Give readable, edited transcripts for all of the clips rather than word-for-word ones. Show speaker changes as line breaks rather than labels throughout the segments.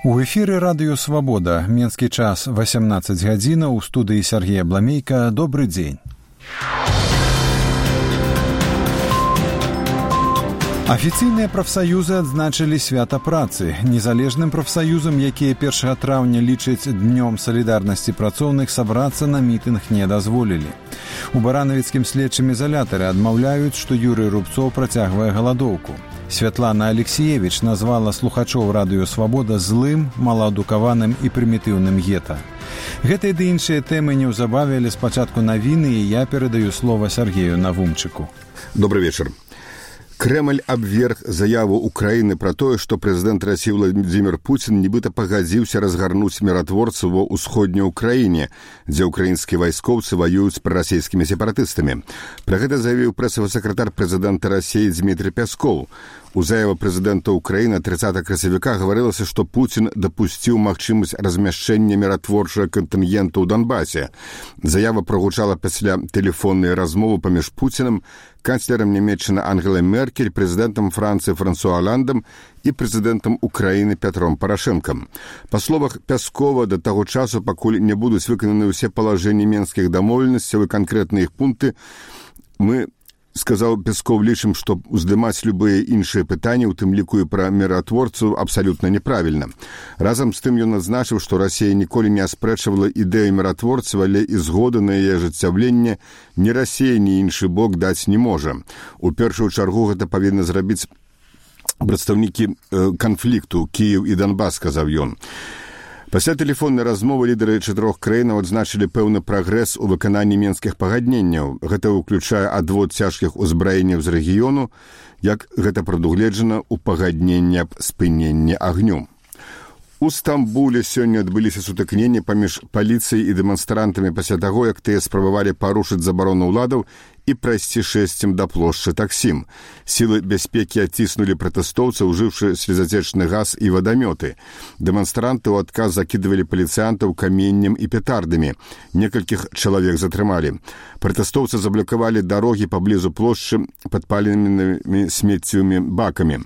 У эфіры радыё «Свабода». Менскі час 18 гадзінаў. У студыі Сергея Бламейка. Добры дзень. Афіцыйныя прафсаюзы адзначылі свята працы. Незалежным прафсаюзам, якія 1 траўня лічаць днём салідарнасці працоўных, сабрацца на мітынг не дазволілі. У баранавіцкім следчым ізалятары адмаўляюць, што Юрый Рубцоў працягвае галадоўку. Святлана Алексеевич назвала слухачоў радыё «Свабода» злым, малаадукаваным і прымітыўным гета. Гэтыя ды іншыя тэмы неўзабаве, але спачатку навіны, і я перадаю слова Сергею Навумчыку.
Добрый вечер. Кремль абверг заяву Украины про тое, што прэзідэнт Расіі Владзімір Пуцін нібыта пагадзіўся разгарнуць міратворцаў ва ўсходняй Украіне, дзе ўкраінскія вайскоўцы ваююць з прарасійскімі сепаратыстамі. Пра гэта заявіў прэсавы сакратар прэзідэнта Расіі Дмітрий Пяскоў. У заяве прэзідэнта Украіны 30 красавіка гаварылася, што Пуцін дапусціў магчымасць размяшчэння міратворчага кантынгенту ў Донбасе. Заява прагучала пасля тэлефоннай размовы паміж Пуцінам, канцлерам Нямецчыны Ангелай Меркель, прэзідэнтам Францыі Франсуа Аландам і прэзідэнтам Украіны Пятром Парашэнкам. Па словах Пяскова, да таго часу, пакуль не будуць выкананы ўсе палажэнні менскіх дамоўленасцяў і канкрэтныя іх пункты, мы, сказаў Пясков, лічым, што уздымаць любыя іншыя пытанні, у тым ліку і пра міратворцаў, абсалютна неправільна. Разам з тым ён адзначыў, што Расія ніколі не аспрэчвала ідэю міратворцаў, але і згоды на яе ажыццяўленне ні Расія, ні іншы бок даць не можа. У першую чаргу гэта павінны зрабіць прадстаўнікі канфлікту Кіеў і Донбас, сказаў ён. Пасля тэлефоннай размовы лідары 4 краінаў адзначылі пэўны прагрэс у выкананні менскіх пагадненняў. Гэта ўключае адвод цяжкіх узбраенняў з рэгіёну, як гэта прадугледжана ў пагадненні аб спыненні агню. У Стамбуле сёння адбыліся сутыкненні паміж паліцыяй і дэманстрантамі пасля таго, як тыя спрабавалі парушыць забарону ўладаў і прайсці шэсцем да плошчы Таксім. Сілы бяспекі адціснулі пратэстоўцаў, ужыўшы слезацечны газ і вадамёты. Дэманстранты ў адказ закідывалі паліцыянтаў каменнем і петардамі. Некалькіх чалавек затрымалі. Пратэстоўцы заблокавалі дарогі паблізу плошчы падпаленымі смеццевымі бакамі.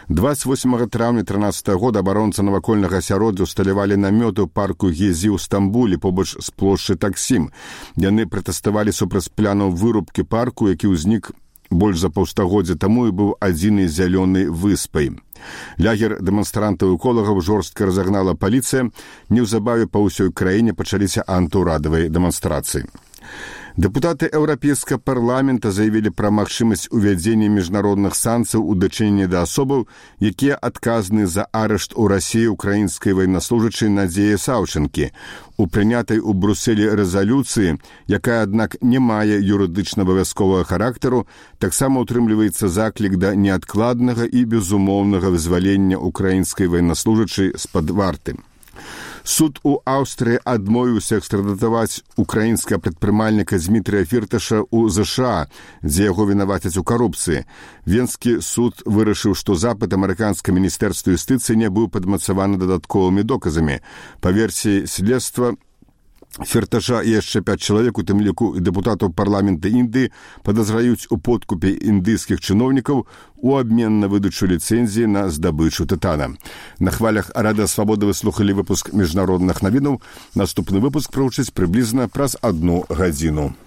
28 траўня 13 года абаронцы навакольнага асяроддзя усталявалі намёты ў парку Гезі ў Стамбуле побач з плошчы Таксім. Яны пратэставалі супраць планаў вырубкі парку, які ўзнік больш за паўстагоддзя таму і быў адзінай зялёнай выспай. Лягер дэманстрантаў і эколагаў жорстка разагнала паліцыя. Неўзабаве па ўсёй краіне пачаліся антыўрадавыя дэманстрацыі. Дэпутаты Еўрапейскага парламента заявілі пра магчымасць увядзення міжнародных санкцыяў у дачыненні да асобаў, якія адказны за арышт у Расіі украінскай ваеннаслужачай Надзеі Саўчэнкі. У прынятай у Брусэлі рэзалюцыі, якая, аднак, не мае юрыдычна абавязковага характару, таксама ўтрымліваецца заклік да неадкладнага і безумоўнага вызвалення украінскай ваеннаслужачай з-пад варты. Суд у Аўстрыі адмовіўся экстрадатаваць украінскага прадпрымальніка Дмітрія Фірташа ў ЗША, дзе яго вінавацяць у карупцыі. Венскі суд вырашыў, што запыт амерыканскага міністэрства юстыцыі не быў падмацаваны дадатковымі доказамі. Па версіі следства, Фірташа і яшчэ 5 чалавек, у тым ліку і дэпутатаў парламента Індыі, падазраюць у подкупе індыйскіх чыноўнікаў у абмен на выдачу ліцэнзіі на здабычу тытана. На хвалях Радыё Свабода вы слухалі выпуск міжнародных навінаў. Наступны выпуск прагучыць прыблізна праз 1 гадзіну.